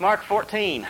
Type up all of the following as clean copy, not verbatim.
Mark 14.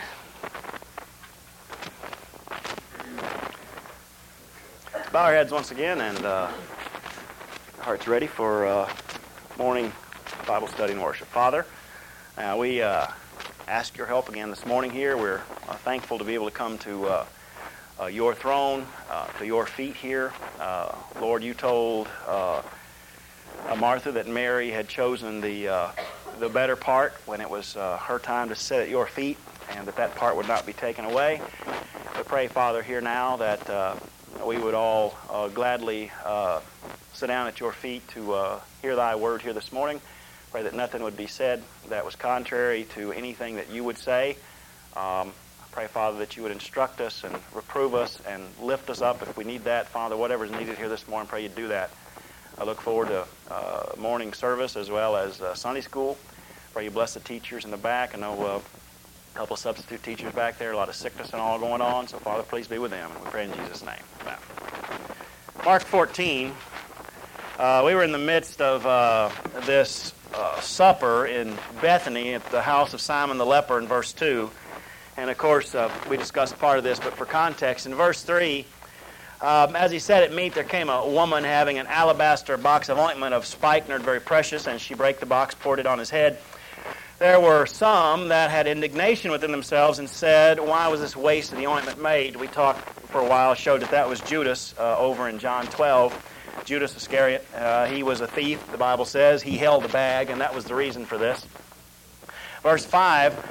Bow our heads once again and hearts ready for morning Bible study and worship. Father, we ask your help again this morning here. We're thankful to be able to come to your throne, to your feet here. Lord, you told Martha that Mary had chosen the better part when it was her time to sit at your feet, and that part would not be taken away. We pray, Father, here now that we would all gladly sit down at your feet to hear thy word here this morning. Pray that nothing would be said that was contrary to anything that you would say. I pray, Father, that you would instruct us and reprove us and lift us up if we need that. Father, whatever is needed here this morning, pray you do that. I look forward to morning service as well as Sunday school. Pray you bless the teachers in the back. I know a couple of substitute teachers back there, a lot of sickness and all going on. So, Father, please be with them. And we pray in Jesus' name. Amen. Mark 14. We were in the midst of this supper in Bethany at the house of Simon the leper in verse 2. And, of course, we discussed part of this, but for context, in verse 3, as he sat at meat, there came a woman having an alabaster box of ointment of spikenard, very precious, and she brake the box, poured it on his head. There were some that had indignation within themselves and said, why was this waste of the ointment made? We talked for a while, showed that was Judas over in John 12. Judas Iscariot, he was a thief, the Bible says. He held the bag, and that was the reason for this. Verse 5,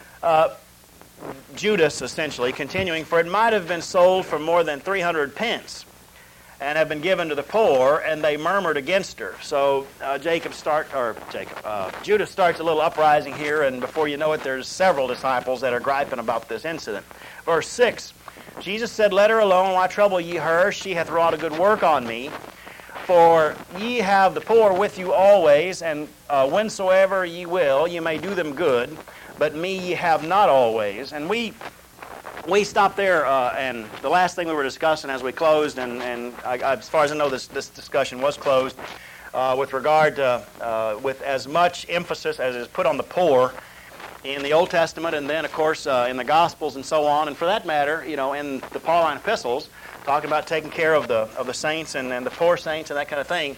Judas, essentially, continuing, for it might have been sold for more than 300 pence and have been given to the poor, and they murmured against her. So Judas starts a little uprising here, and before you know it, there's several disciples that are griping about this incident. Verse 6, Jesus said, let her alone, why trouble ye her? She hath wrought a good work on me. For ye have the poor with you always, and whensoever ye will, ye may do them good, but me ye have not always. And we stopped there, and the last thing we were discussing as we closed, and as far as I know, this discussion was closed, with regard to, with as much emphasis as is put on the poor in the Old Testament, and then, of course, in the Gospels and so on, and for that matter, in the Pauline epistles, talking about taking care of the saints and the poor saints and that kind of thing.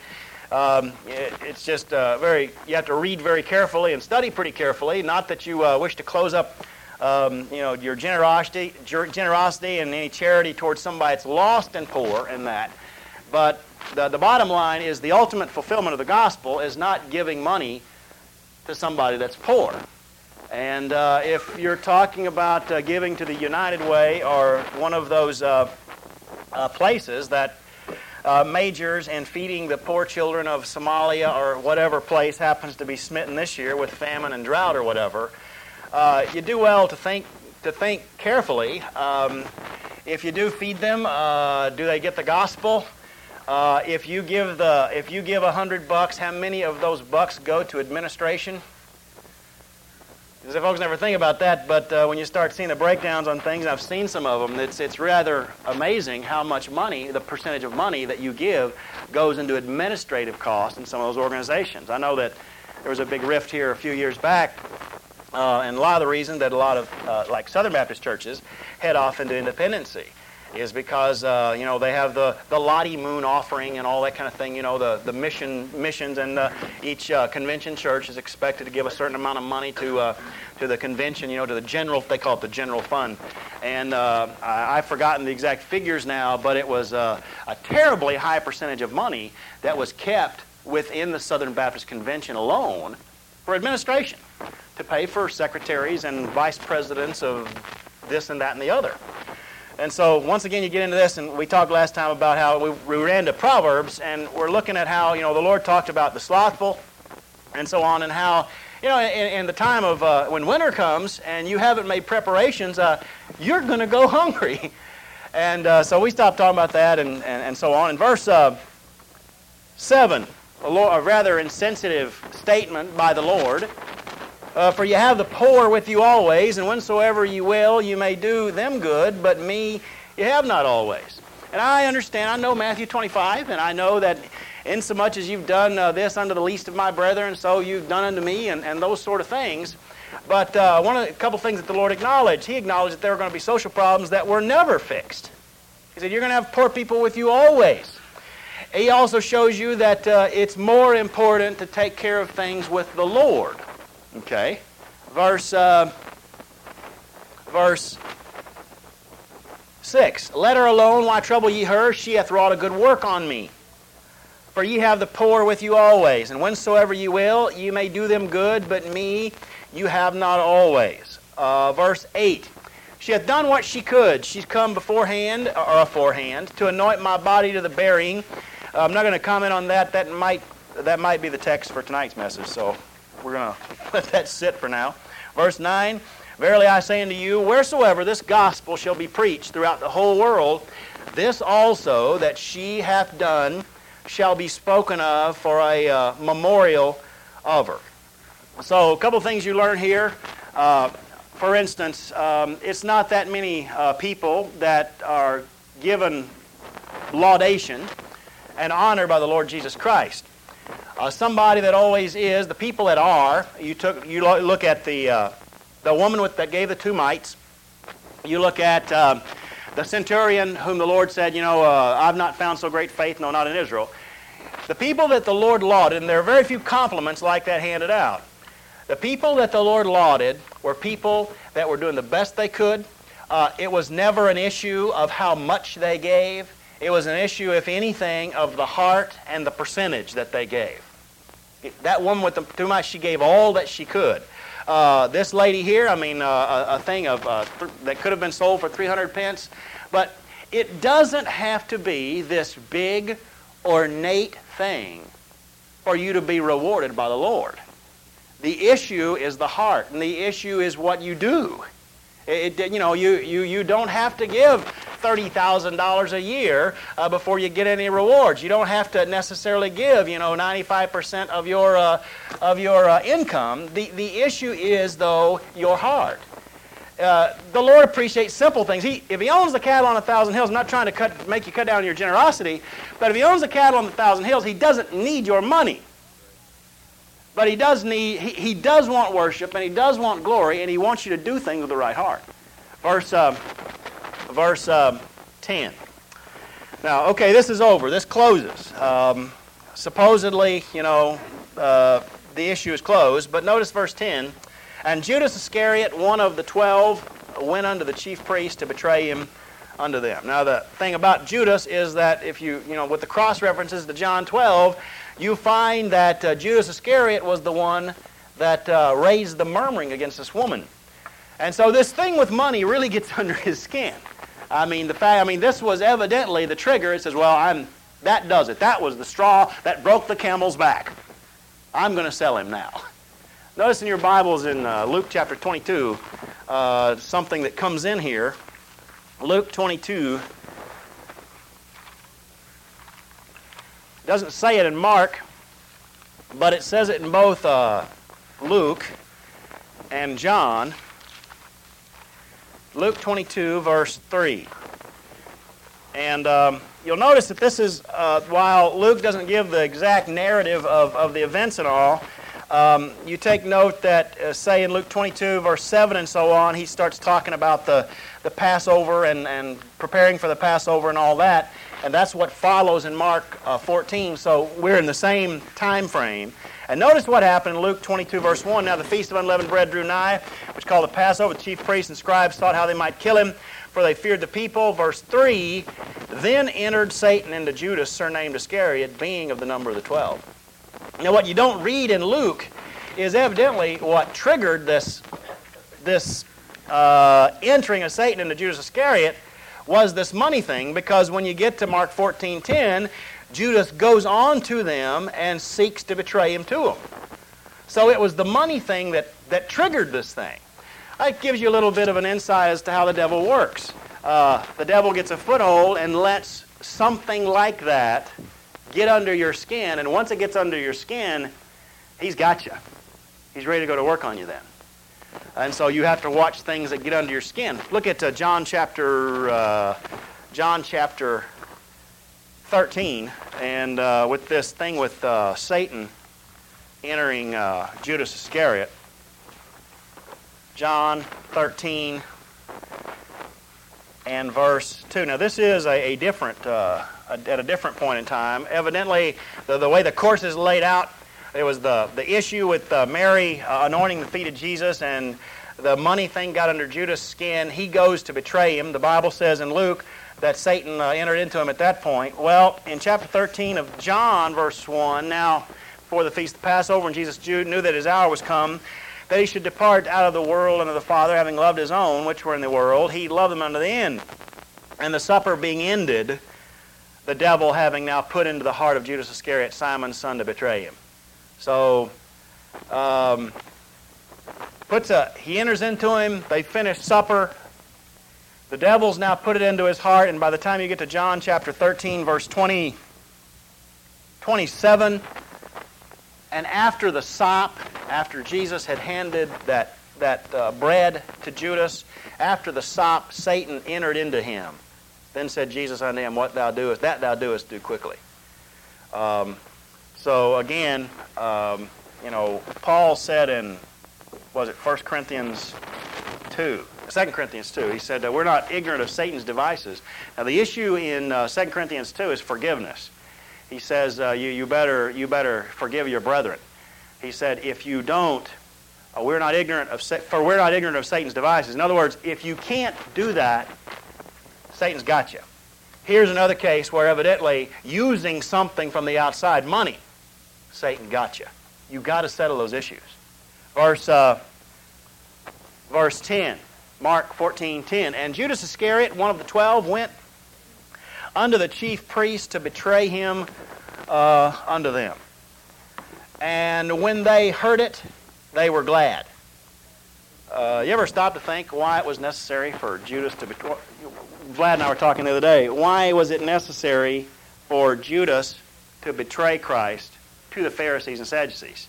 It's just you have to read very carefully and study pretty carefully. Not that you wish to close up, your generosity and any charity towards somebody that's lost and poor and that. But the bottom line is the ultimate fulfillment of the gospel is not giving money to somebody that's poor. And if you're talking about giving to the United Way or one of those places that majors in feeding the poor children of Somalia or whatever place happens to be smitten this year with famine and drought or whatever, you do well to think carefully. If you do feed them, do they get the gospel? If you give $100, how many of those bucks go to administration? Because folks never think about that, but when you start seeing the breakdowns on things, and I've seen some of them, it's rather amazing how much money, the percentage of money that you give goes into administrative costs in some of those organizations. I know that there was a big rift here a few years back, and a lot of the reason that a lot of, like Southern Baptist churches, head off into independency is because, they have the Lottie Moon offering and all that kind of thing, the missions, and each convention church is expected to give a certain amount of money to the convention, to the general, they call it the general fund. And I've forgotten the exact figures now, but it was a terribly high percentage of money that was kept within the Southern Baptist Convention alone for administration, to pay for secretaries and vice presidents of this and that and the other. And so, once again, you get into this, and we talked last time about how we ran to Proverbs, and we're looking at how, the Lord talked about the slothful and so on, and how, in the time of when winter comes and you haven't made preparations, you're going to go hungry. And so we stopped talking about that and so on. In verse 7, a rather insensitive statement by the Lord. For you have the poor with you always, and whensoever you will, you may do them good, but me you have not always. And I understand, I know Matthew 25, and I know that insomuch as you've done this unto the least of my brethren, so you've done unto me, and those sort of things. But a couple things that the Lord acknowledged. He acknowledged that there were going to be social problems that were never fixed. He said, you're going to have poor people with you always. He also shows you that it's more important to take care of things with the Lord. Okay? Verse 6. Let her alone, why trouble ye her? She hath wrought a good work on me. For ye have the poor with you always, and whensoever ye will, ye may do them good, but me you have not always. Verse 8. She hath done what she could. She's come aforehand, to anoint my body to the burying. I'm not going to comment on that. That might be the text for tonight's message, so we're going to let that sit for now. Verse 9. Verily I say unto you, wheresoever this gospel shall be preached throughout the whole world, this also that she hath done shall be spoken of for a memorial of her. So a couple things you learn here. For instance, it's not that many people that are given laudation and honor by the Lord Jesus Christ. Somebody that always is, the people that are, you look at the woman that gave the 2 mites. You look at the centurion whom the Lord said, I've not found so great faith, no, not in Israel. The people that the Lord lauded, and there are very few compliments like that handed out. The people that the Lord lauded were people that were doing the best they could. It was never an issue of how much they gave. It was an issue, if anything, of the heart and the percentage that they gave. That woman with the 2 mites, she gave all that she could. This lady here, a thing that could have been sold for 300 pence. But it doesn't have to be this big, ornate thing for you to be rewarded by the Lord. The issue is the heart, and the issue is what you do. You don't have to give $30,000 a year before you get any rewards. You don't have to necessarily give 95% of your income. The issue is, though, your heart. The Lord appreciates simple things. If He owns the cattle on 1,000 hills, I'm not trying to make you cut down your generosity, but if He owns the cattle on 1,000 hills, He doesn't need your money. But He does want worship, and He does want glory, and He wants you to do things with the right heart. Verse 10. Now, okay, this is over. This closes. Supposedly, the issue is closed, but notice verse 10. And Judas Iscariot, one of the 12, went unto the chief priests to betray him unto them. Now, the thing about Judas is that if with the cross references to John 12, you find that Judas Iscariot was the one that raised the murmuring against this woman. And so this thing with money really gets under his skin. This was evidently the trigger. It says, that does it. That was the straw that broke the camel's back. I'm going to sell him now. Notice in your Bibles in Luke chapter 22, something that comes in here. Luke 22. It doesn't say it in Mark, but it says it in both Luke and John. Luke 22, verse 3. And you'll notice that this is, while Luke doesn't give the exact narrative of the events and all, you take note that, say in Luke 22, verse 7 and so on, he starts talking about the Passover and preparing for the Passover and all that. And that's what follows in Mark 14. So we're in the same time frame. And notice what happened in Luke 22, verse 1. Now the feast of unleavened bread drew nigh, which is called the Passover. The chief priests and scribes thought how they might kill him, for they feared the people. Verse 3, then entered Satan into Judas, surnamed Iscariot, being of the number of the 12. Now what you don't read in Luke is evidently what triggered this entering of Satan into Judas Iscariot was this money thing, because when you get to Mark 14:10, Judas goes on to them and seeks to betray him to them. So it was the money thing that triggered this thing. That gives you a little bit of an insight as to how the devil works. The devil gets a foothold and lets something like that get under your skin, and once it gets under your skin, he's got you. He's ready to go to work on you then. And so you have to watch things that get under your skin. Look at John chapter 13, and with this thing with Satan entering Judas Iscariot. John 13 and verse 2. Now this is a different, at a different point in time. Evidently, the way the course is laid out, it was the issue with Mary anointing the feet of Jesus, and the money thing got under Judas' skin. He goes to betray him. The Bible says in Luke that Satan entered into him at that point. Well, in chapter 13 of John, verse 1, now before the feast of Passover, and Jesus knew that his hour was come, that he should depart out of the world unto the Father, having loved his own, which were in the world, he loved them unto the end. And the supper being ended, the devil having now put into the heart of Judas Iscariot, Simon's son, to betray him. So, he enters into him, they finish supper, the devil's now put it into his heart, and by the time you get to John chapter 13, verse 27, and after the sop, after Jesus had handed that bread to Judas, after the sop, Satan entered into him. Then said Jesus unto him, what thou doest, that thou doest, do quickly. So again, Paul said in, was it 1 Corinthians 2? 2 Corinthians 2, he said that we're not ignorant of Satan's devices. Now the issue in 2 Corinthians 2 is forgiveness. He says you better forgive your brethren. He said if you don't, we're not ignorant of Satan's devices. In other words, if you can't do that, Satan's got you. Here's another case where evidently using something from the outside, money, Satan got you. You've got to settle those issues. Verse 10, Mark 14:10. And Judas Iscariot, one of the 12, went unto the chief priests to betray him unto them. And when they heard it, they were glad. You ever stop to think why it was necessary for Judas to betray? Vlad and I were talking the other day. Why was it necessary for Judas to betray Christ to the Pharisees and Sadducees?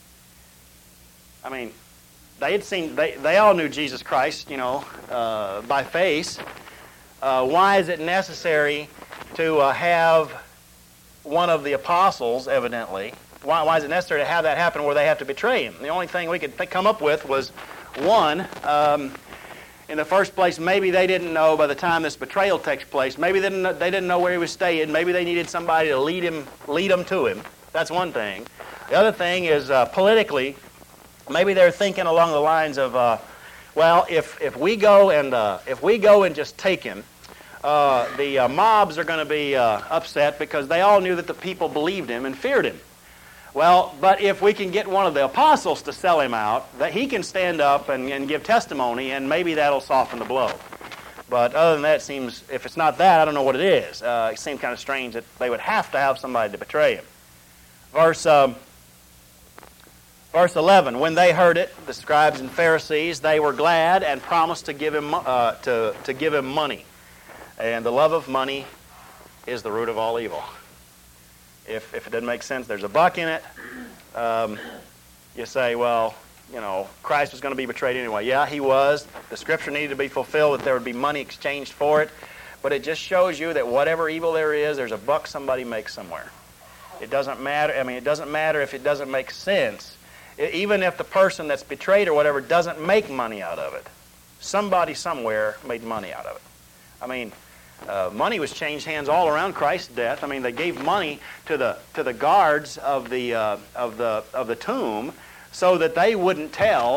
I mean, they all knew Jesus Christ, by face. Why is it necessary to have one of the apostles, evidently? Why is it necessary to have that happen where they have to betray him? The only thing we could come up with was one. In the first place, maybe they didn't know by the time this betrayal takes place. Maybe they didn't know where he was staying. Maybe they needed somebody to lead them to him. That's one thing. The other thing is politically. Maybe they're thinking along the lines of, if we go and just take him, the mobs are going to be upset because they all knew that the people believed him and feared him. Well, but if we can get one of the apostles to sell him out, that he can stand up and give testimony, and maybe that'll soften the blow. But other than that, if it's not that, I don't know what it is. It seems kind of strange that they would have to have somebody to betray him. Verse 11, when they heard it, the scribes and Pharisees, they were glad and promised to give him to give him money. And the love of money is the root of all evil. If it doesn't make sense, there's a buck in it. You say, Christ was going to be betrayed anyway. Yeah, he was. The Scripture needed to be fulfilled that there would be money exchanged for it. But it just shows you that whatever evil there is, there's a buck somebody makes somewhere. It doesn't matter. It doesn't matter if it doesn't make sense. Even if the person that's betrayed or whatever doesn't make money out of it, somebody somewhere made money out of it. Money was changed hands all around Christ's death. They gave money to the guards of the tomb so that they wouldn't tell,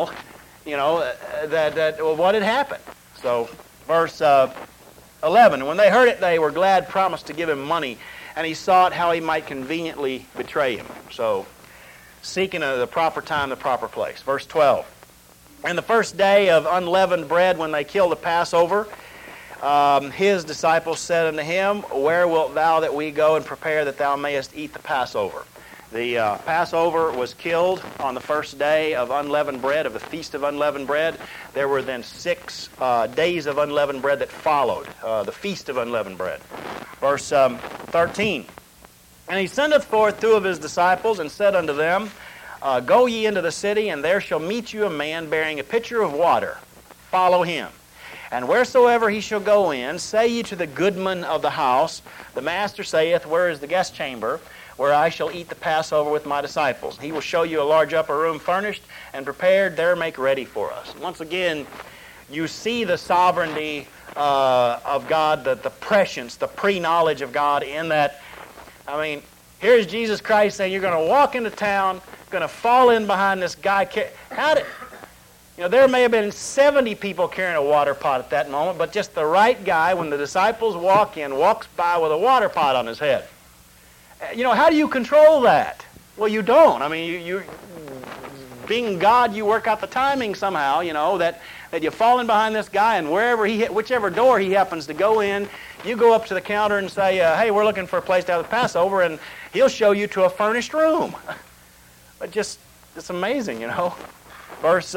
what had happened. So, verse 11, when they heard it, they were glad, promised to give him money, and he sought how he might conveniently betray him. So, seeking the proper time, the proper place. Verse 12. And the first day of unleavened bread, when they killed the Passover, his disciples said unto him, where wilt thou that we go and prepare that thou mayest eat the Passover? The Passover was killed on the first day of unleavened bread, of the Feast of Unleavened Bread. There were then 6 days of unleavened bread that followed, the Feast of Unleavened Bread. Verse 13. And he sendeth forth 2 of his disciples, and said unto them, go ye into the city, and there shall meet you a man bearing a pitcher of water. Follow him. And wheresoever he shall go in, say ye to the goodman of the house, the master saith, where is the guest chamber, where I shall eat the Passover with my disciples. He will show you a large upper room furnished and prepared. There make ready for us. Once again, you see the sovereignty of God, the prescience, the pre-knowledge of God in that. I mean, here's Jesus Christ saying, you're going to walk into town, going to fall in behind this guy. There may have been 70 people carrying a water pot at that moment, but just the right guy, when the disciples walk in, walks by with a water pot on his head. How do you control that? Well, you don't. I mean, you being God, you work out the timing somehow, that you fall in behind this guy, and whichever door he happens to go in, you go up to the counter and say, hey, we're looking for a place to have the Passover, and he'll show you to a furnished room. But it's amazing, Verse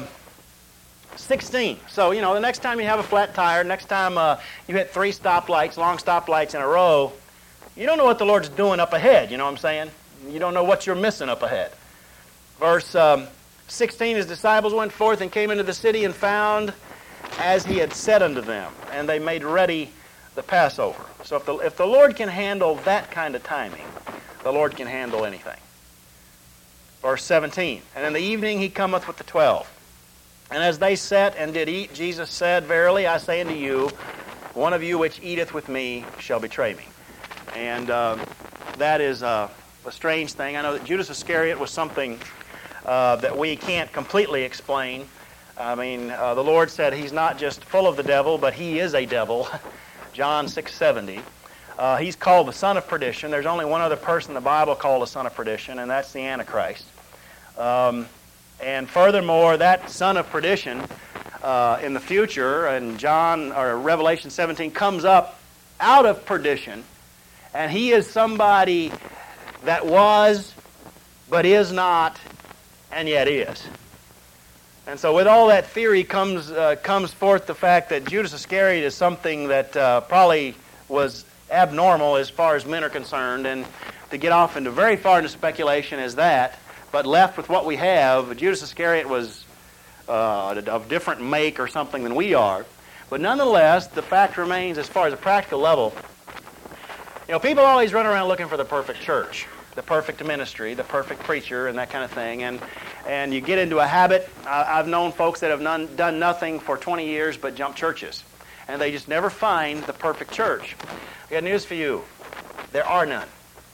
16. So, the next time you have a flat tire, next time you hit 3 stoplights, long stoplights in a row, you don't know what the Lord's doing up ahead, you know what I'm saying? You don't know what you're missing up ahead. Verse 16, his disciples went forth and came into the city and found as he had said unto them, and they made ready the Passover. So if the Lord can handle that kind of timing, the Lord can handle anything. Verse 17, and in the evening he cometh with the 12. And as they sat and did eat, Jesus said, verily I say unto you, one of you which eateth with me shall betray me. And that is a strange thing. I know that Judas Iscariot was something that we can't completely explain. I mean, the Lord said he's not just full of the devil, but he is a devil. John 6:70. He's called the son of perdition. There's only one other person in the Bible called the son of perdition, and that's the Antichrist. And furthermore, that son of perdition in the future, in Revelation 17, comes up out of perdition, and he is somebody that was, but is not, and yet is. And so with all that theory comes forth the fact that Judas Iscariot is something that probably was abnormal as far as men are concerned, and to get off into very far into speculation as that, but left with what we have, Judas Iscariot was of different make or something than we are. But nonetheless, the fact remains, as far as a practical level, people always run around looking for the perfect church, the perfect ministry, the perfect preacher, and that kind of thing. And you get into a habit. I've known folks that have done nothing for 20 years but jump churches. And they just never find the perfect church. I got news for you. There are none.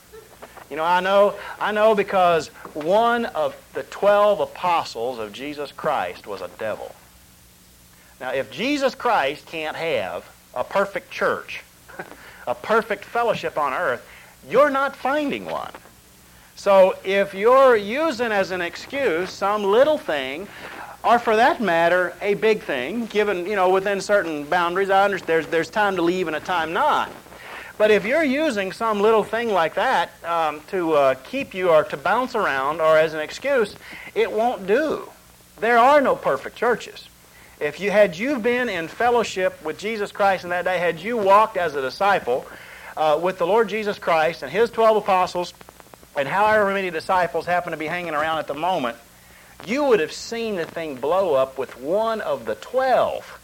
I know because one of the 12 apostles of Jesus Christ was a devil. Now, if Jesus Christ can't have a perfect church, a perfect fellowship on earth, you're not finding one. So if you're using as an excuse some little thing, or for that matter, a big thing, given, within certain boundaries, I understand there's time to leave and a time not. But if you're using some little thing like that to keep you or to bounce around or as an excuse, it won't do. There are no perfect churches. Had you been in fellowship with Jesus Christ in that day, had you walked as a disciple with the Lord Jesus Christ and His 12 apostles and however many disciples happen to be hanging around at the moment, you would have seen the thing blow up with one of the 12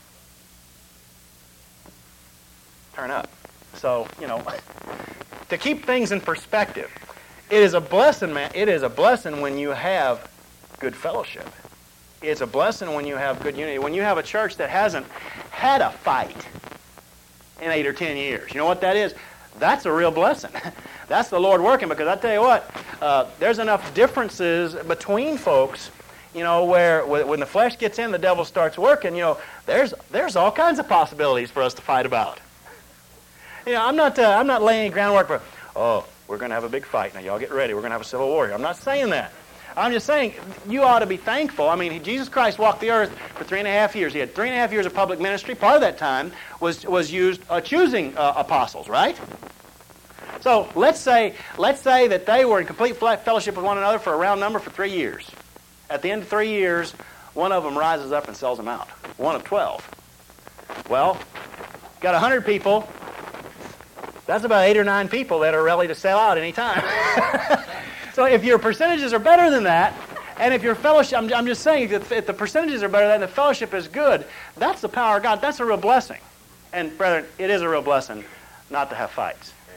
turn up. So, to keep things in perspective, it is a blessing, man. It is a blessing when you have good fellowship. It's a blessing when you have good unity. When you have a church that hasn't had a fight in 8 or 10 years. You know what that is? That's a real blessing. That's the Lord working, because I tell you what, there's enough differences between folks, where when the flesh gets in, the devil starts working, there's all kinds of possibilities for us to fight about. I'm not laying groundwork for, we're going to have a big fight. Now, y'all get ready. We're going to have a civil war here. I'm not saying that. I'm just saying you ought to be thankful. I mean, Jesus Christ walked the earth for 3.5 years. He had 3.5 years of public ministry. Part of that time was used choosing apostles, right? So let's say that they were in complete fellowship with one another for a round number for 3 years. At the end of 3 years, one of them rises up and sells them out. One of 12. Well, got 100 people. That's about 8 or 9 people that are ready to sell out any time. So if your percentages are better than that, and if your fellowship, I'm just saying, if the percentages are better than that, the fellowship is good, that's the power of God. That's a real blessing. And brethren, it is a real blessing not to have fights.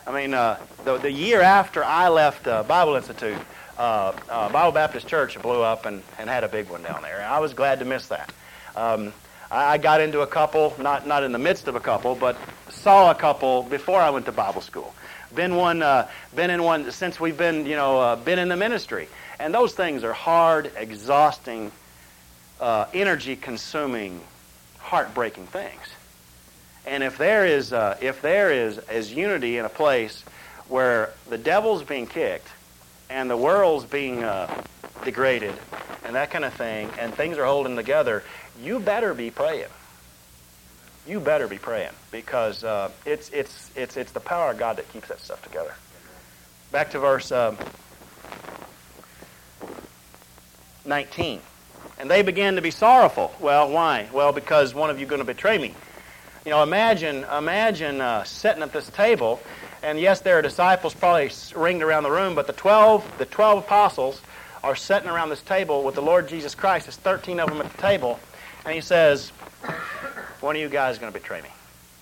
I mean, the year after I left Bible Institute, Bible Baptist Church blew up and had a big one down there. And I was glad to miss that. I got into a couple, not in the midst of a couple, but saw a couple before I went to Bible school. Been in one since we've been, been in the ministry. And those things are hard, exhausting, energy-consuming, heartbreaking things. And if there is unity in a place where the devil's being kicked and the world's being degraded and that kind of thing, and things are holding together, you better be praying. You better be praying, because it's the power of God that keeps that stuff together. Back to verse 19. And they began to be sorrowful. Well, why? Well, because one of you is going to betray me. Imagine sitting at this table, and yes, there are disciples probably ringed around the room, but the 12 apostles are sitting around this table with the Lord Jesus Christ. There's 13 of them at the table, and he says, one of you guys is going to betray me.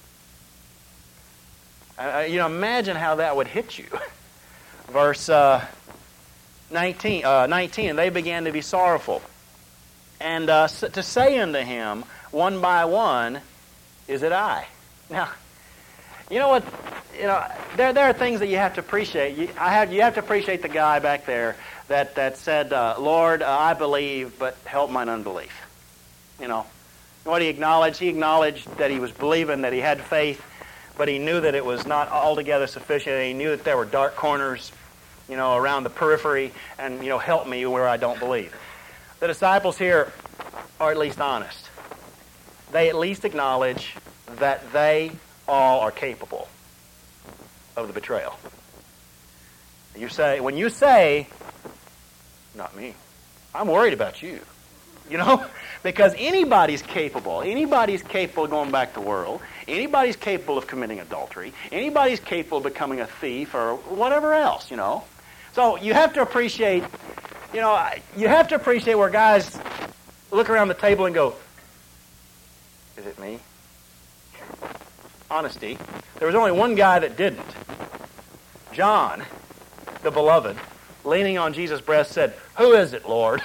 Imagine how that would hit you. Verse 19, and they began to be sorrowful. And to say unto him, one by one, is it I? Now, you know what? There are things that you have to appreciate. You have to appreciate the guy back there that said, Lord, I believe, but help mine unbelief. What he acknowledged? He acknowledged that he was believing, that he had faith, but he knew that it was not altogether sufficient. And he knew that there were dark corners, around the periphery, and, help me where I don't believe. The disciples here are at least honest. They at least acknowledge that they all are capable of the betrayal. When you say, not me, I'm worried about you. Because anybody's capable. Anybody's capable of going back to the world. Anybody's capable of committing adultery. Anybody's capable of becoming a thief or whatever else, So you have to appreciate, where guys look around the table and go, is it me? Honesty. There was only one guy that didn't. John, the beloved, leaning on Jesus' breast, said, "Who is it, Lord?"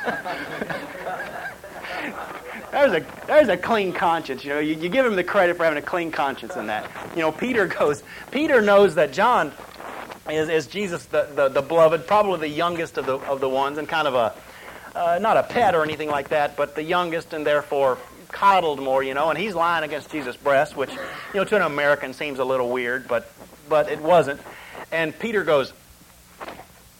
There's a clean conscience. You give him the credit for having a clean conscience in that. Peter knows that John is Jesus, the beloved, probably the youngest of the ones, and kind of not a pet or anything like that, but the youngest, and therefore coddled more, and he's lying against Jesus' breast, which, to an American seems a little weird, but it wasn't. And Peter goes, I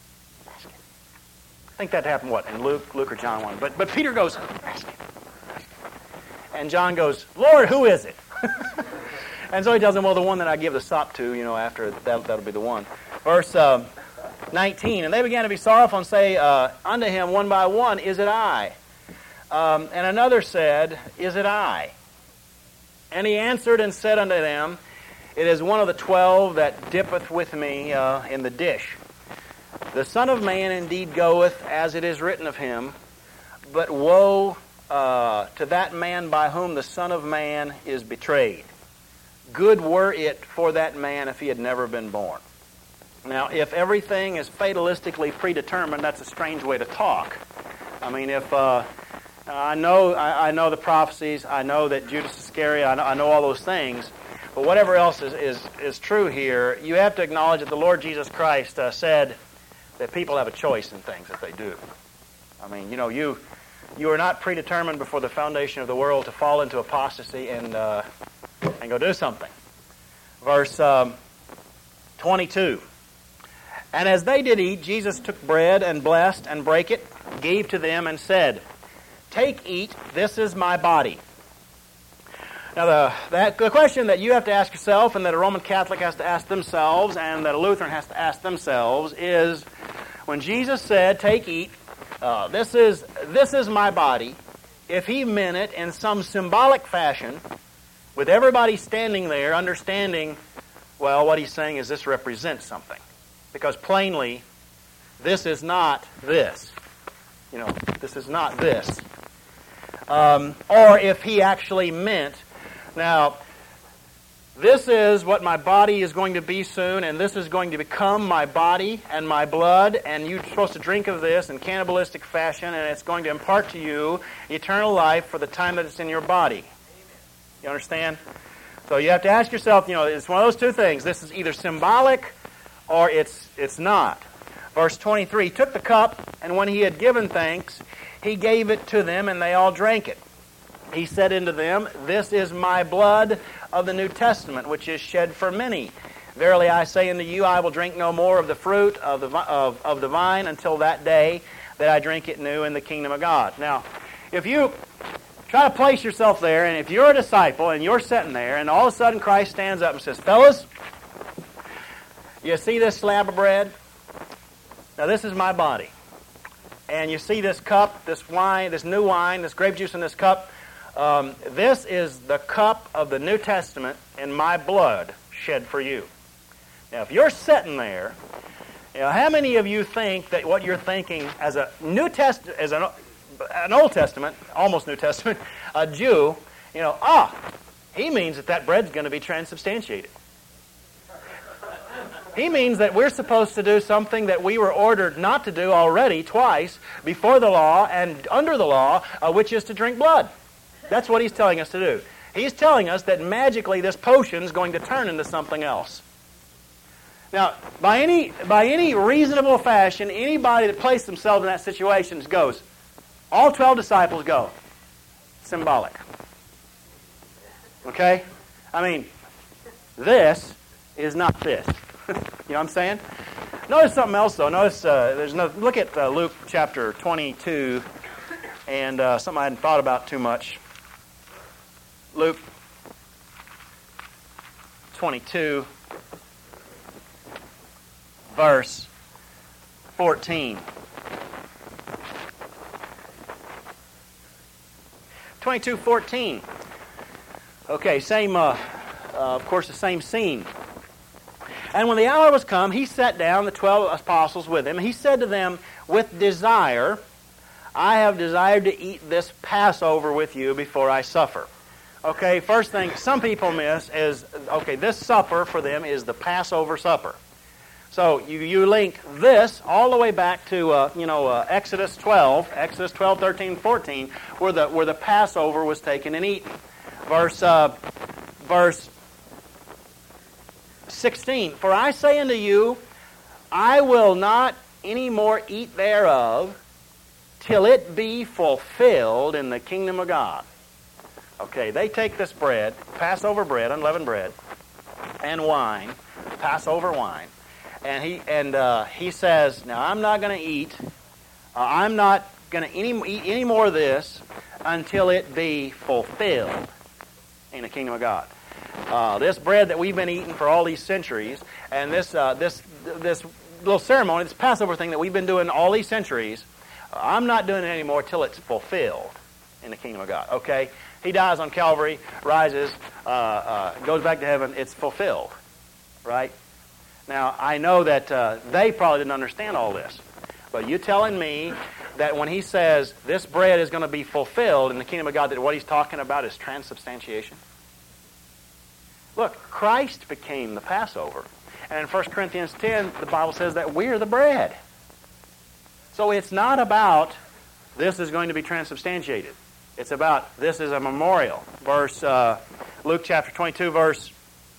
think that happened, in Luke or John 1. But Peter goes, ask him. And John goes, Lord, who is it? And so he tells him, well, the one that I give the sop to, after that'll be the one. Verse 19, and they began to be sorrowful and say unto him one by one, is it I? And another said, is it I? And he answered and said unto them, it is one of the 12 that dippeth with me in the dish. The Son of Man indeed goeth as it is written of him, but woe to that man by whom the Son of Man is betrayed. Good were it for that man if he had never been born. Now, if everything is fatalistically predetermined, that's a strange way to talk. I mean, if I know the prophecies, I know that Judas Iscariot, I know all those things, but whatever else is true here, you have to acknowledge that the Lord Jesus Christ said that people have a choice in things that they do. I mean, you are not predetermined before the foundation of the world to fall into apostasy and go do something. Verse 22. And as they did eat, Jesus took bread and blessed and brake it, gave to them and said, take, eat, this is my body. Now the question that you have to ask yourself, and that a Roman Catholic has to ask themselves, and that a Lutheran has to ask themselves, is when Jesus said, take, eat, this is my body, if he meant it in some symbolic fashion, with everybody standing there understanding, well, what he's saying is this represents something. Because plainly, this is not this. This is not this. Or if he actually meant, now, This is what my body is going to be soon, and this is going to become my body and my blood, and you're supposed to drink of this in cannibalistic fashion, and it's going to impart to you eternal life for the time that it's in your body. You understand? So you have to ask yourself, it's one of those two things. This is either symbolic or it's not. Verse 23, he took the cup, and when he had given thanks, he gave it to them, and they all drank it. He said unto them, This is my blood of the New Testament, which is shed for many. Verily I say unto you, I will drink no more of the fruit of the vine until that day that I drink it new in the kingdom of God. Now, if you try to place yourself there, and if you're a disciple and you're sitting there, and all of a sudden Christ stands up and says, Fellas, you see this slab of bread? Now this is my body. And you see this cup, this wine, this new wine, this grape juice in this cup? This is the cup of the New Testament in my blood shed for you. Now, if you're sitting there, how many of you think that what you're thinking as a as an Old Testament, almost New Testament, a Jew, he means that bread's going to be transubstantiated. He means that we're supposed to do something that we were ordered not to do already twice before the law and under the law, which is to drink blood. That's what he's telling us to do. He's telling us that magically this potion is going to turn into something else. Now, by any reasonable fashion, anybody that placed themselves in that situation goes, all 12 disciples go, symbolic. Okay? I mean, this is not this. You know what I'm saying? Notice something else, though. Notice, look at Luke chapter 22, and something I hadn't thought about too much. Luke 22, verse 14. 22:14. Okay, same, of course, the same scene. And when the hour was come, he sat down, the 12 apostles with him. He said to them, With desire, I have desired to eat this Passover with you before I suffer. Okay, first thing some people miss is, this supper for them is the Passover supper. So you link this all the way back to Exodus 12, 13, 14, where the Passover was taken and eaten. Verse 16, For I say unto you, I will not any more eat thereof till it be fulfilled in the kingdom of God. Okay, they take this bread, Passover bread, unleavened bread, and wine, Passover wine, and he says, now I'm not going to eat, I'm not going to eat any more of this until it be fulfilled in the kingdom of God. This bread that we've been eating for all these centuries, and this little ceremony, this Passover thing that we've been doing all these centuries, I'm not doing it anymore till it's fulfilled in the kingdom of God. Okay? He dies on Calvary, rises, goes back to heaven. It's fulfilled, right? Now, I know that they probably didn't understand all this. But you telling me that when he says this bread is going to be fulfilled in the kingdom of God, that what he's talking about is transubstantiation? Look, Christ became the Passover. And in 1 Corinthians 10, the Bible says that we're the bread. So it's not about this is going to be transubstantiated. It's about this is a memorial. Luke chapter 22, verse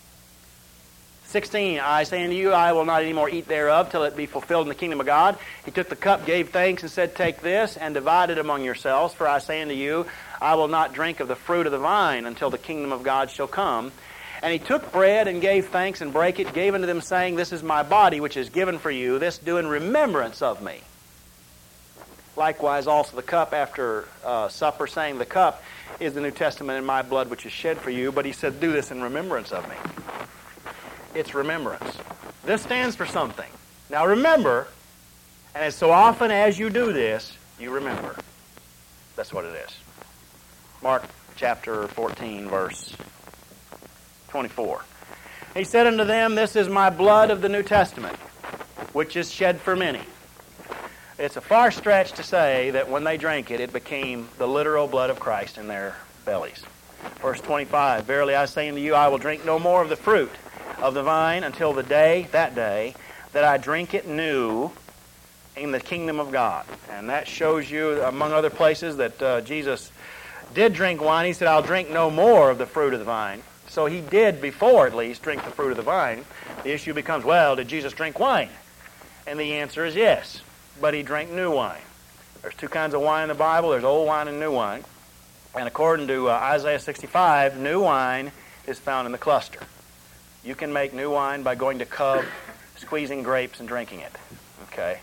16, I say unto you, I will not any more eat thereof till it be fulfilled in the kingdom of God. He took the cup, gave thanks, and said, Take this, and divide it among yourselves. For I say unto you, I will not drink of the fruit of the vine until the kingdom of God shall come. And he took bread and gave thanks and brake it, gave unto them, saying, This is my body, which is given for you. This do in remembrance of me. Likewise also the cup after supper, saying, The cup is the New Testament in my blood, which is shed for you. But he said, Do this in remembrance of me. It's remembrance. This stands for something. Now remember, and as so often as you do this, you remember. That's what it is. Mark chapter 14, verse 24. He said unto them, This is my blood of the New Testament, which is shed for many. It's a far stretch to say that when they drank it, it became the literal blood of Christ in their bellies. Verse 25, verily I say unto you, I will drink no more of the fruit of the vine until that day, that I drink it new in the kingdom of God. And that shows you, among other places, that Jesus did drink wine. He said, I'll drink no more of the fruit of the vine. So he did, before at least, drink the fruit of the vine. The issue becomes, well, did Jesus drink wine? And the answer is yes, but he drank new wine. There's two kinds of wine in the Bible. There's old wine and new wine. And according to Isaiah 65, new wine is found in the cluster. You can make new wine by going to Cub, squeezing grapes, and drinking it. Okay.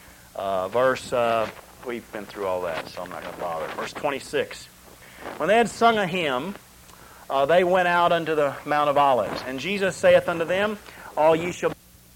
We've been through all that, so I'm not going to bother. Verse 26. When they had sung a hymn, they went out unto the Mount of Olives. And Jesus saith unto them, all ye shall be...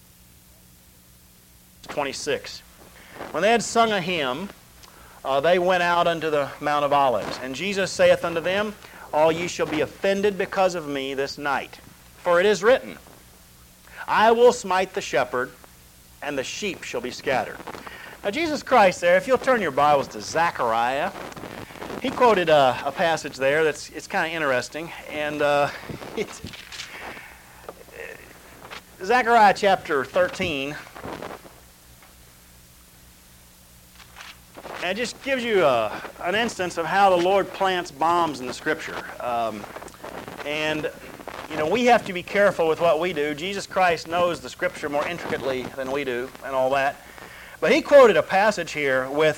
26. When they had sung a hymn, they went out unto the Mount of Olives. And Jesus saith unto them, all ye shall be offended because of me this night. For it is written, I will smite the shepherd, and the sheep shall be scattered. Now Jesus Christ there, if you'll turn your Bibles to Zechariah, he quoted a passage there it's kind of interesting. And Zechariah chapter 13, and it just gives you an instance of how the Lord plants bombs in the Scripture. And, you know, we have to be careful with what we do. Jesus Christ knows the Scripture more intricately than we do and all that. But he quoted a passage here with,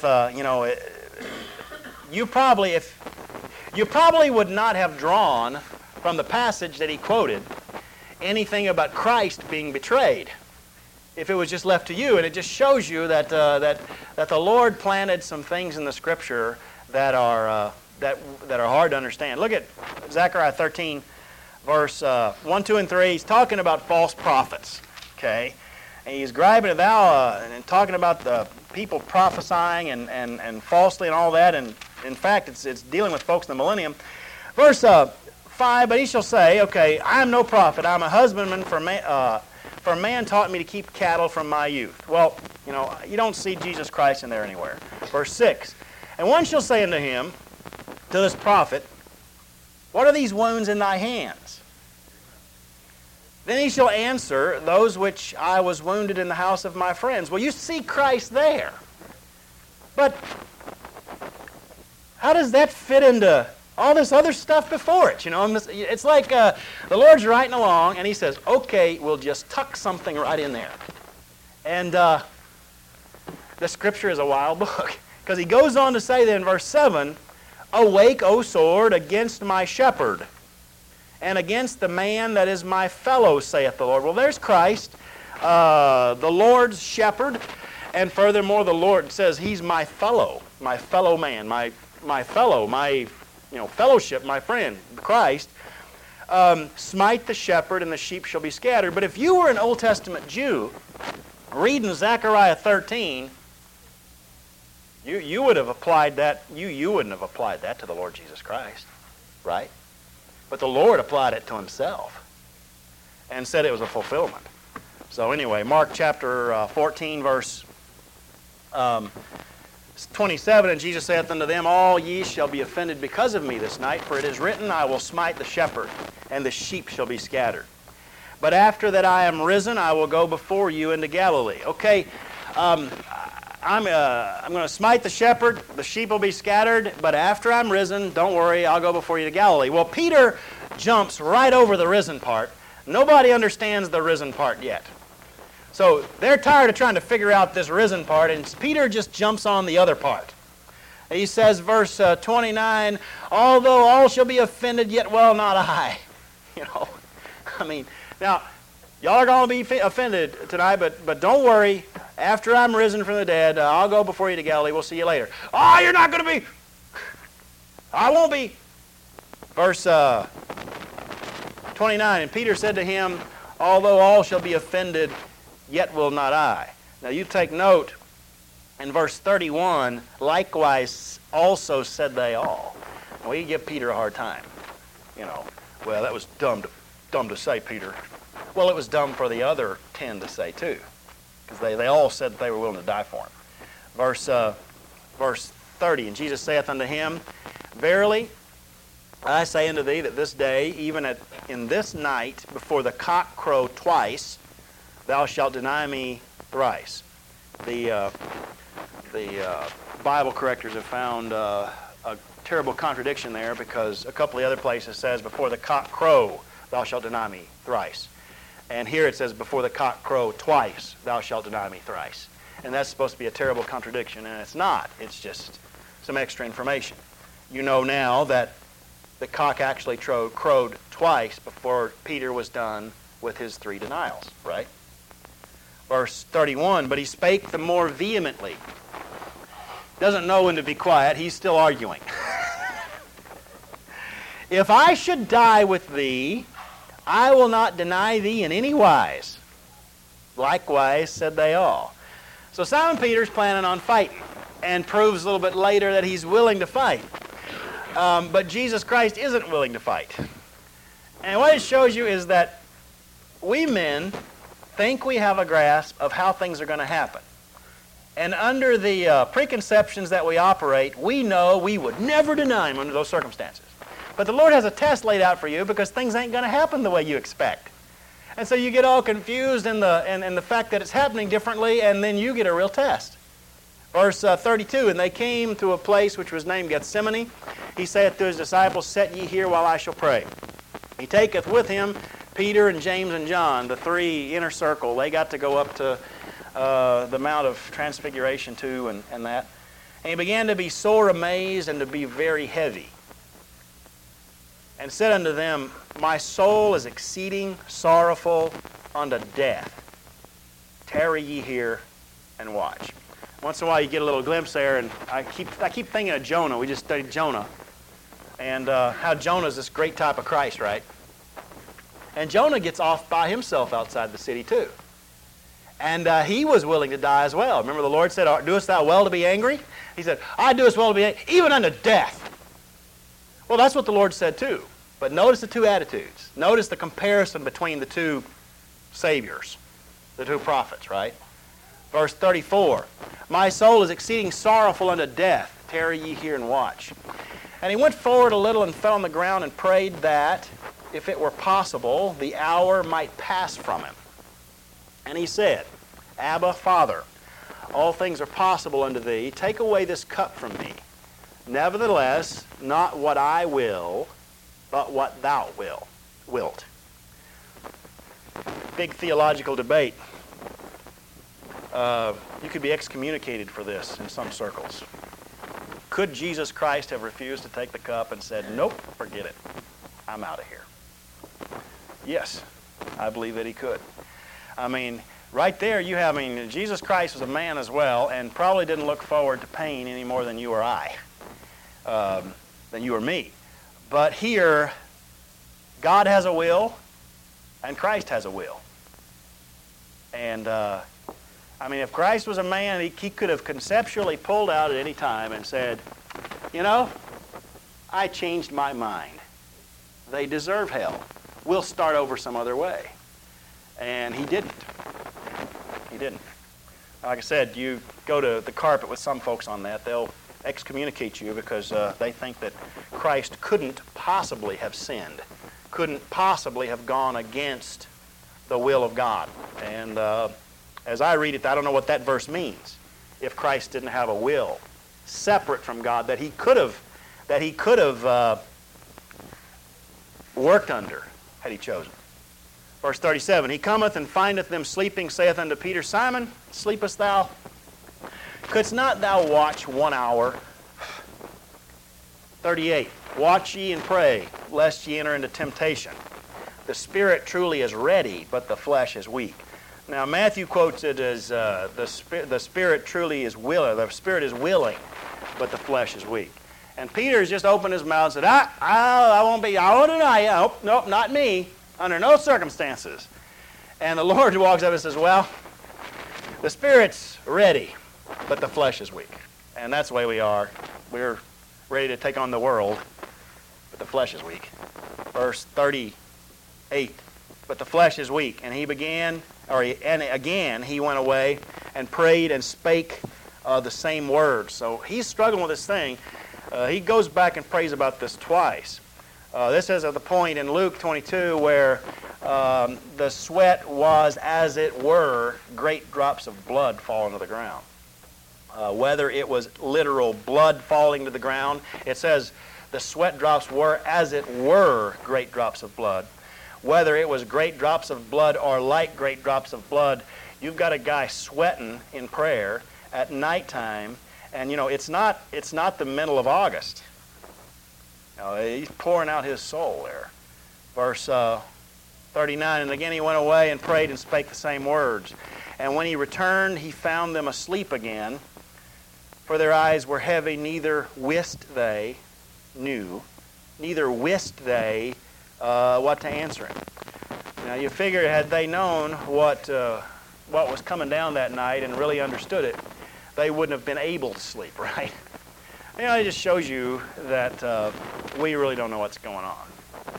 you probably would not have drawn from the passage that he quoted anything about Christ being betrayed if it was just left to you. And it just shows you that the Lord planted some things in the Scripture that are hard to understand. Look at Zechariah 13, verse 1, 2, and 3. He's talking about false prophets. Okay, and he's griping at and talking about the people prophesying and falsely and all that. And in fact, it's dealing with folks in the millennium. Verse 5. But he shall say, okay, I am no prophet. I am a husbandman for a man taught me to keep cattle from my youth. Well, you know, you don't see Jesus Christ in there anywhere. Verse 6. And one shall say unto him, to this prophet, what are these wounds in thy hands? Then he shall answer, those which I was wounded in the house of my friends. Well, you see Christ there. But how does that fit into all this other stuff before it? You know, it's like the Lord's writing along, and he says, okay, we'll just tuck something right in there. And the Scripture is a wild book. Because he goes on to say then in verse 7, awake, O sword, against my shepherd, and against the man that is my fellow, saith the Lord. Well, there's Christ, the Lord's shepherd, and furthermore, the Lord says he's my fellow man, my fellow, my fellowship, my friend, Christ. Smite the shepherd, and the sheep shall be scattered. But if you were an Old Testament Jew, reading Zechariah 13, you would have applied that. You wouldn't have applied that to the Lord Jesus Christ, right? But the Lord applied it to himself and said it was a fulfillment. So anyway, Mark chapter 14, verse 27, and Jesus saith unto them, all ye shall be offended because of me this night, for it is written, I will smite the shepherd, and the sheep shall be scattered. But after that I am risen, I will go before you into Galilee. Okay, I'm going to smite the shepherd, the sheep will be scattered, but after I'm risen, don't worry, I'll go before you to Galilee. Well, Peter jumps right over the risen part. Nobody understands the risen part yet. So they're tired of trying to figure out this risen part, and Peter just jumps on the other part. He says, verse 29, although all shall be offended, yet will not I. Now, y'all are going to be offended tonight, but don't worry. After I'm risen from the dead, I'll go before you to Galilee. We'll see you later. Oh, you're not going to be. I won't be. Verse 29, and Peter said to him, although all shall be offended, yet will not I. Now you take note, in verse 31, likewise also said they all. Now we give Peter a hard time. Well, that was dumb to say, Peter. Well, it was dumb for the other 10 to say too, because they all said that they were willing to die for him. Verse 30, and Jesus saith unto him, verily, I say unto thee that this day, even in this night, before the cock crow twice, thou shalt deny me thrice. The Bible correctors have found a terrible contradiction there, because a couple of other places says, before the cock crow, thou shalt deny me thrice. And here it says, before the cock crow twice, thou shalt deny me thrice. And that's supposed to be a terrible contradiction, and it's not. It's just some extra information. You know now that the cock actually crowed twice before Peter was done with his 3 denials, right? Verse 31, but he spake the more vehemently. Doesn't know when to be quiet. He's still arguing. If I should die with thee, I will not deny thee in any wise. Likewise said they all. So Simon Peter's planning on fighting, and proves a little bit later that he's willing to fight. But Jesus Christ isn't willing to fight. And what it shows you is that we men think we have a grasp of how things are going to happen. And under the preconceptions that we operate, we know we would never deny him under those circumstances. But the Lord has a test laid out for you, because things ain't going to happen the way you expect. And so you get all confused in the fact that it's happening differently, and then you get a real test. Verse 32, and they came to a place which was named Gethsemane. He saith to his disciples, set ye here while I shall pray. He taketh with him Peter and James and John, the 3 inner circle. They got to go up to the Mount of Transfiguration too, and that. And he began to be sore amazed and to be very heavy. And said unto them, my soul is exceeding sorrowful unto death. Tarry ye here and watch. Once in a while you get a little glimpse there, and I keep thinking of Jonah. We just studied Jonah. And how Jonah's this great type of Christ, right? And Jonah gets off by himself outside the city too. And he was willing to die as well. Remember the Lord said, doest thou well to be angry? He said, I do as well to be angry, even unto death. Well, that's what the Lord said too. But notice the 2 attitudes. Notice the comparison between the 2 saviors, the 2 prophets, right? Verse 34, my soul is exceeding sorrowful unto death. Tarry ye here and watch. And he went forward a little and fell on the ground and prayed that, if it were possible, the hour might pass from him. And he said, Abba, Father, all things are possible unto thee. Take away this cup from me. Nevertheless, not what I will, but what thou wilt. Big theological debate. You could be excommunicated for this in some circles. Could Jesus Christ have refused to take the cup and said, nope, forget it, I'm out of here? Yes, I believe that he could. I mean, right there you have, Jesus Christ was a man as well, and probably didn't look forward to pain any more than you or I, than you or me. But here, God has a will, and Christ has a will. And, if Christ was a man, he could have conceptually pulled out at any time and said, I changed my mind. They deserve hell. We'll start over some other way. And he didn't. He didn't. Like I said, you go to the carpet with some folks on that, they'll excommunicate you because they think that Christ couldn't possibly have sinned, couldn't possibly have gone against the will of God. And as I read it, I don't know what that verse means. If Christ didn't have a will separate from God that he could have worked under had he chosen. Verse 37, he cometh and findeth them sleeping, saith unto Peter, Simon, sleepest thou? Couldst not thou watch 1 hour? 38, watch ye and pray, lest ye enter into temptation. The spirit truly is ready, but the flesh is weak. Now Matthew quotes it as the spirit truly is willing. The spirit is willing, but the flesh is weak. And Peter has just opened his mouth and said, I won't deny you. Nope, not me. Under no circumstances. And the Lord walks up and says, well, the spirit's ready, but the flesh is weak. And that's the way we are. We're ready to take on the world, but the flesh is weak. Verse 38, but the flesh is weak. And again he went away and prayed and spake the same words. So he's struggling with this thing. He goes back and prays about this twice. This is at the point in Luke 22 where the sweat was, as it were, great drops of blood falling to the ground. Whether it was literal blood falling to the ground, it says the sweat drops were, as it were, great drops of blood. Whether it was great drops of blood or like great drops of blood, you've got a guy sweating in prayer at nighttime, and it's not the middle of August. He's pouring out his soul there. Verse 39, and again he went away and prayed and spake the same words. And when he returned, he found them asleep again, for their eyes were heavy, neither wist they what to answer him. Now you figure, had they known what was coming down that night and really understood it, they wouldn't have been able to sleep, right? It just shows you that we really don't know what's going on.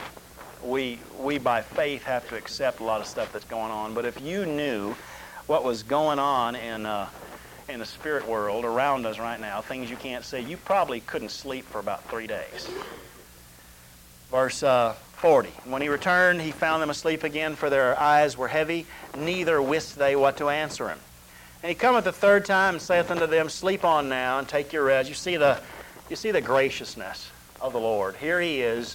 We by faith have to accept a lot of stuff that's going on. But if you knew what was going on in the spirit world around us right now, things you can't see, you probably couldn't sleep for about 3 days. Verse 40, and when he returned, he found them asleep again, for their eyes were heavy, neither wist they what to answer him. And he cometh the third time and saith unto them, Sleep on now and take your rest. You see the graciousness of the Lord. Here he is.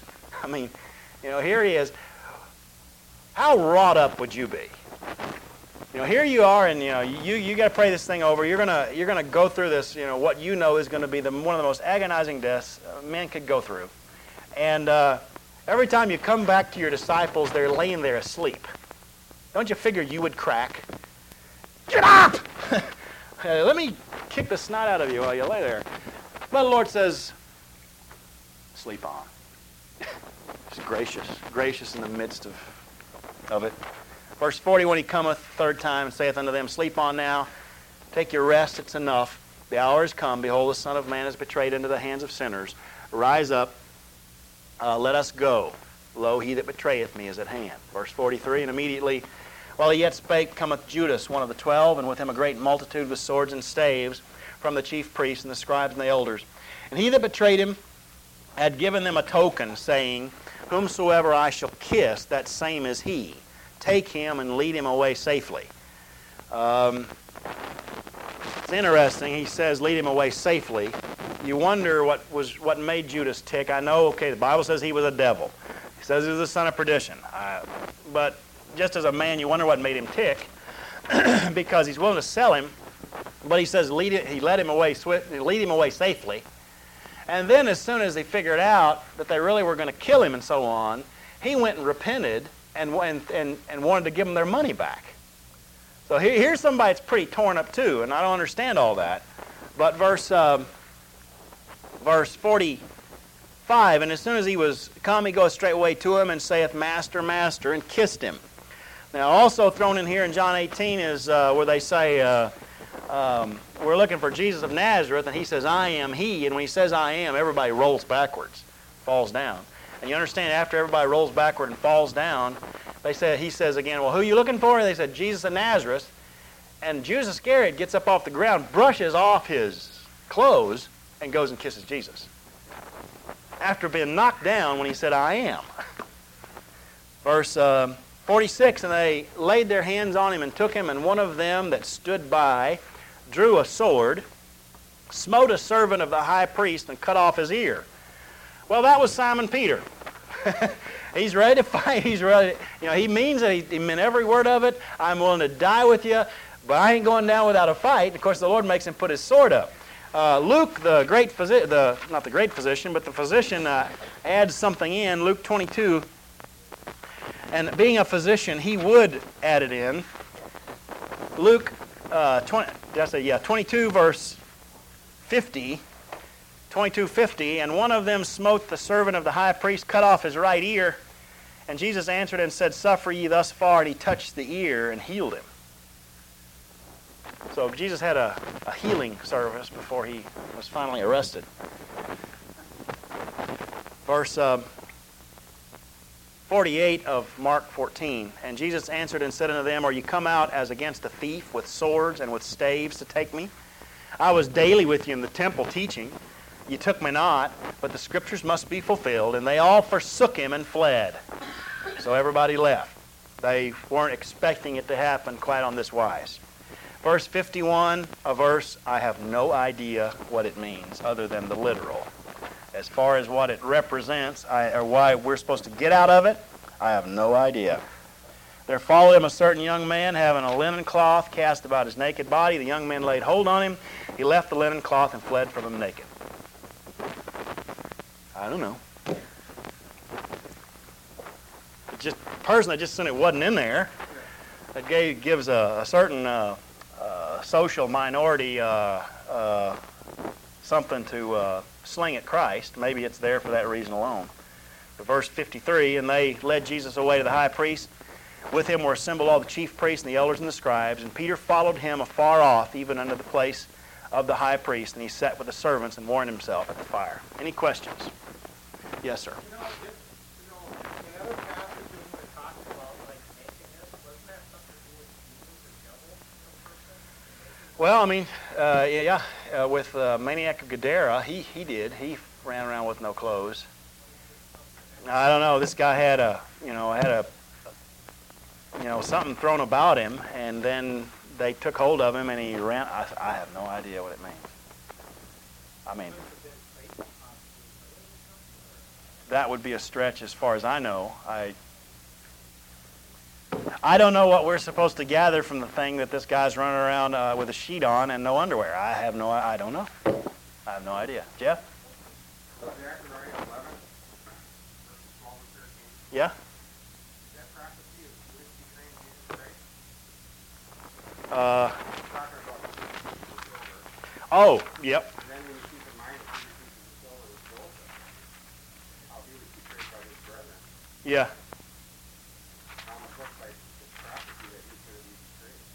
Here he is. How wrought up would you be? Here you are, and you got to pray this thing over. You're gonna go through this. What is going to be one of the most agonizing deaths men could go through. And every time you come back to your disciples, they're laying there asleep. Don't you figure you would crack? Get up! Let me kick the snot out of you while you lay there. But the Lord says, sleep on. He's gracious in the midst of it. Verse 40, when he cometh third time and saith unto them, Sleep on now, take your rest, it's enough. The hour is come, behold, the Son of Man is betrayed into the hands of sinners. Rise up, let us go. Lo, he that betrayeth me is at hand. Verse 43, and immediately while he yet spake, cometh Judas, one of the 12, and with him a great multitude with swords and staves from the chief priests and the scribes and the elders. And he that betrayed him had given them a token, saying, Whomsoever I shall kiss, that same is he. Take him and lead him away safely. It's interesting. He says, lead him away safely. You wonder what made Judas tick. I know, the Bible says he was a devil. He says he was the son of perdition. But just as a man, you wonder what made him tick, because he's willing to sell him, but he says he led him away lead him away safely. And then as soon as they figured out that they really were going to kill him and so on, he went and repented and wanted to give them their money back. So here's somebody that's pretty torn up too, and I don't understand all that. But verse 45, and as soon as he was come, he goes straightway to him and saith, Master, Master, and kissed him. Now also thrown in here in John 18 is where they say, we're looking for Jesus of Nazareth, and he says, I am he. And when he says I am, everybody rolls backwards, falls down. And you understand, after everybody rolls backward and falls down, he says again, well, who are you looking for? And they said, Jesus of Nazareth. And Judas Iscariot gets up off the ground, brushes off his clothes, and goes and kisses Jesus. After being knocked down when he said, I am. Verse 46, and they laid their hands on him and took him, and one of them that stood by drew a sword, smote a servant of the high priest, and cut off his ear. Well, that was Simon Peter. He's ready to fight. He's ready. He means it. He meant every word of it. I'm willing to die with you, but I ain't going down without a fight. Of course, the Lord makes him put his sword up. Luke, the physician, adds something in. Luke 22. And being a physician, he would add it in. Luke 22, verse 50. 22:50, and one of them smote the servant of the high priest, cut off his right ear. And Jesus answered and said, Suffer ye thus far. And he touched the ear and healed him. So Jesus had a healing service before he was finally arrested. Verse 48 of Mark 14. And Jesus answered and said unto them, Are ye come out as against a thief with swords and with staves to take me? I was daily with you in the temple teaching. "You took me not, but the Scriptures must be fulfilled." And they all forsook him and fled. So everybody left. They weren't expecting it to happen quite on this wise. Verse 51, a verse I have no idea what it means other than the literal. As far as what it represents, or why we're supposed to get out of it, I have no idea. "There followed him a certain young man having a linen cloth cast about his naked body. The young man laid hold on him. He left the linen cloth and fled from him naked." I don't know. Just person that just said it wasn't in there. That gives a certain social minority something to sling at Christ. Maybe it's there for that reason alone. But verse 53, "And they led Jesus away to the high priest. With him were assembled all the chief priests and the elders and the scribes. And Peter followed him afar off, even unto the place of the high priest. And he sat with the servants and warmed himself at the fire." Any questions? Yes, sir. In other passages when it talks about like nakedness, wasn't that something to do with Jesus or devil? Well, I mean, with Maniac of Gadara, he did. He ran around with no clothes. I don't know. This guy had something thrown about him, and then they took hold of him, and he ran. I have no idea what it means. I mean, that would be a stretch as far as I know. I don't know what we're supposed to gather from the thing that this guy's running around with a sheet on and no underwear. I don't know. I have no idea. Jeff? Zechariah 11, verses 12 and 13. Yeah? That prophecy is with betraying Jesus Christ. Talking about the silver. Oh, yep. And then when you keep in mind that he uses the silver with Joseph, how he was betrayed by his brethren. Yeah. How much looks like this prophecy that he's going to be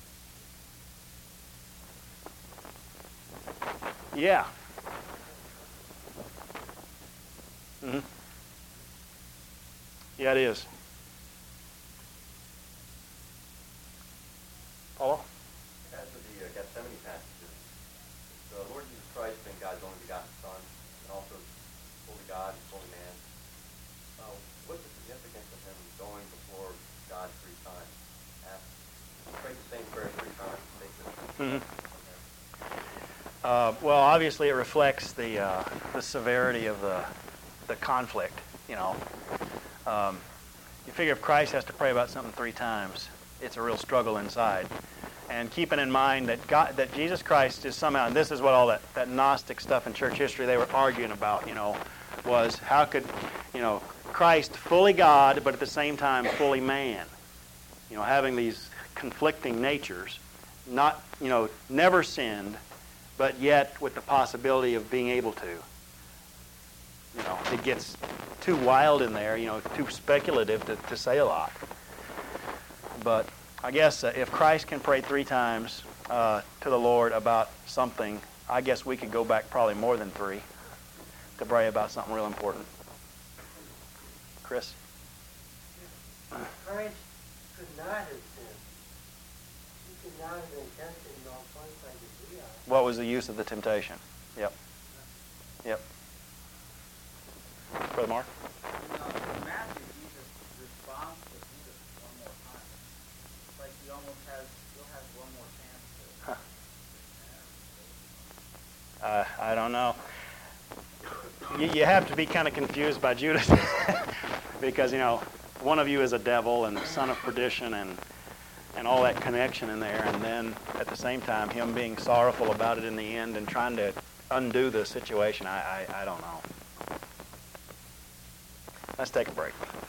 betrayed. Yeah. Mm-hmm. Yeah, it is. Paul? As with the Gethsemane passages, the Lord Jesus Christ being God's only begotten Son, and also fully God and fully man. What's the significance of him going before God 3 times? Pray the same prayer 3 times. Mm-hmm. Well, obviously, it reflects the severity of the conflict. You figure if Christ has to pray about something 3 times, it's a real struggle inside. And keeping in mind that Jesus Christ is somehow, and this is what all that Gnostic stuff in church history they were arguing about, was how could, Christ fully God, but at the same time fully man, having these conflicting natures, not, never sinned, but yet with the possibility of being able to. It gets too wild in there, too speculative to say a lot. But I guess if Christ can pray 3 times to the Lord about something, I guess we could go back probably more than 3 to pray about something real important. Chris? Christ could not have sinned. He could not have been tempted in all points like as we are. What was the use of the temptation? Yep. Brother Mark? In Matthew, Jesus responds to Judas one more time. It's like he almost still has one more chance to I don't know. You have to be kind of confused by Judas because, one of you is a devil and son of perdition and all that connection in there, and then at the same time him being sorrowful about it in the end and trying to undo the situation. I don't know. Let's take a break.